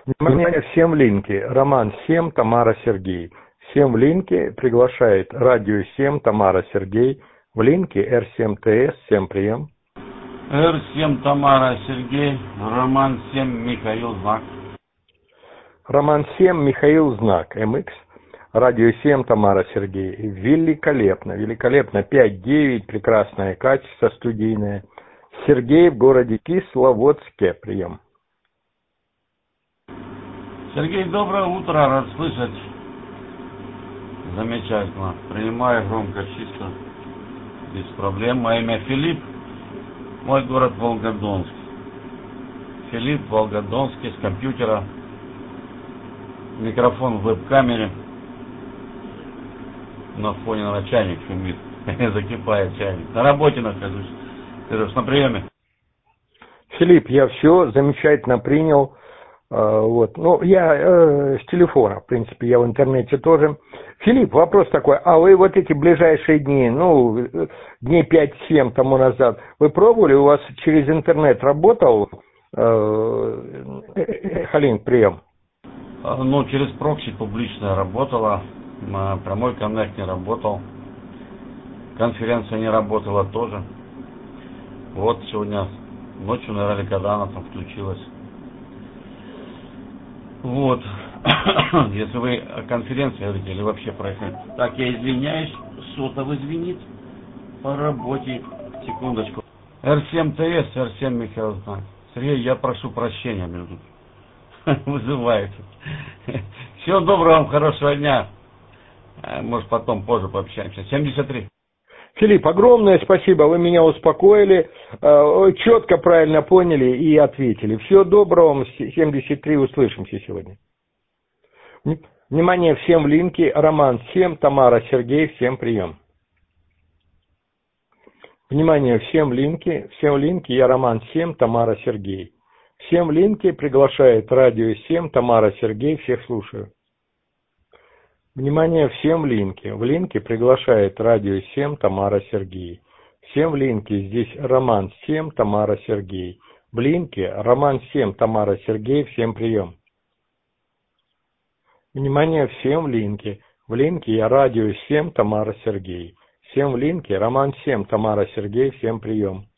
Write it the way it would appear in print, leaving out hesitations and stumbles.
Внимание, всем в линке. Роман 7, Тамара Сергей. Всем в линке приглашает радио 7, Тамара Сергей. В линке R7TS. Всем прием. R7 Тамара Сергей. Роман 7 Михаил Знак. Роман 7 Михаил Знак. MX. Радио 7 Тамара Сергей. Великолепно, великолепно. 5-9. Прекрасное качество студийное. Сергей в городе Кисловодске. Прием. Сергей, доброе утро, рад слышать. Замечательно. Принимаю громко, чисто, без проблем. Мое имя Филипп, мой город Волгодонск. Филипп, Волгодонске, с компьютера. Микрофон в веб-камере. На фоне чайник шумит. Закипает чайник. На работе нахожусь. Сереж, на приеме. Филипп, я все замечательно принял. Вот. Ну, я с телефона, в принципе, я в интернете тоже. Филипп, вопрос такой, а вы вот эти ближайшие дни, ну, дней 5-7 тому назад, вы пробовали, у вас через интернет работал Халин прием? Ну, через прокси публичная работала, прямой коннект не работал, конференция не работала тоже. Вот сегодня ночью, наверное, когда она там включилась. Вот. Если вы о конференции говорите или вообще про это. Так, я извиняюсь, сотовый звенит по работе. Секундочку. R7TS, R7 Михаил Знак. Сергей, я прошу прощения, между вызывает. Всего доброго вам, хорошего дня. Может, потом, позже пообщаемся. 73. Филипп, огромное спасибо, вы меня успокоили, четко, правильно поняли и ответили. Всего доброго вам, 73, услышимся сегодня. Внимание, всем в линке, Роман 7, Тамара Сергей, всем прием. Внимание, всем в линке, я Роман 7, Тамара Сергей. Всем в линке приглашает радио 7, Тамара Сергей, всех слушаю. Внимание, всем в линке приглашает радио 7, Тамара Сергей. Всем в линке, здесь Роман 7, Тамара Сергей. В линке Роман 7, Тамара Сергей, всем прием. Внимание, всем в линке я радио 7, Тамара Сергей. Всем в линке Роман 7, Тамара Сергей, всем прием.